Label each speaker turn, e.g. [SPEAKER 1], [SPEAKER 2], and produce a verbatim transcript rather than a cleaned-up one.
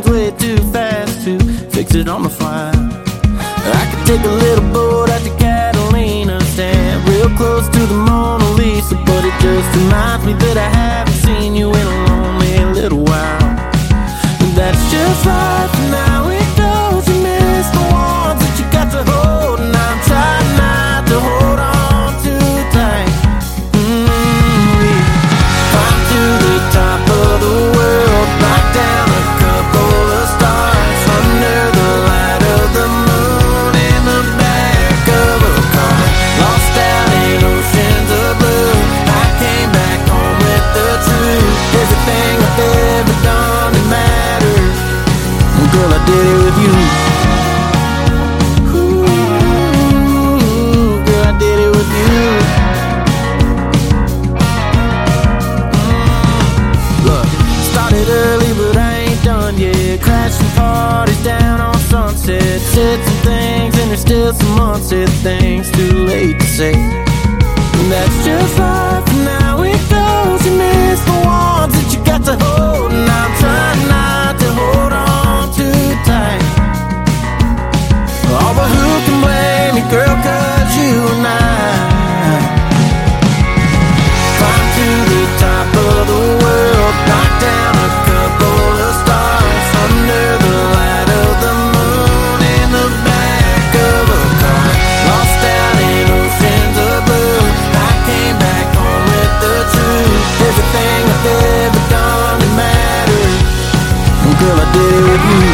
[SPEAKER 1] way too fast to fix it on the fly. I could take a little boat out to Catalina, stand real close to the Mona Lisa, but it just reminds me that I haven't seen you in a lonely little while. And that's just life, and now it goes. You miss the ones that you got to hold, and I'm trying not to hold on too tight. Mm-hmm. Climb to the top of the world, knock down a couple of stars under the light of the moon in the back of a car. Lost out in oceans of blue, I came back home with the truth. Everything I've ever done that matters, well, girl, I did it with you. Ooh, girl, I did it with you. Mm. Look, started early, but I ain't done yet. Crashing parties down on Sunset. Said some things, and there's still some unsaid things. Too late to say. And that's just life, and now it goes. You miss the ones that you got to hold, and I'm trying not to hold on too tight. Oh, but who can blame me, girl, 'cause you and I climbed to the top of the world, knocked down a couple of stars under the light of the moon in the back of a car. Lost out in oceans of blue, I came back home with the truth. Everything I've ever done that matters, well, girl, I did it with you.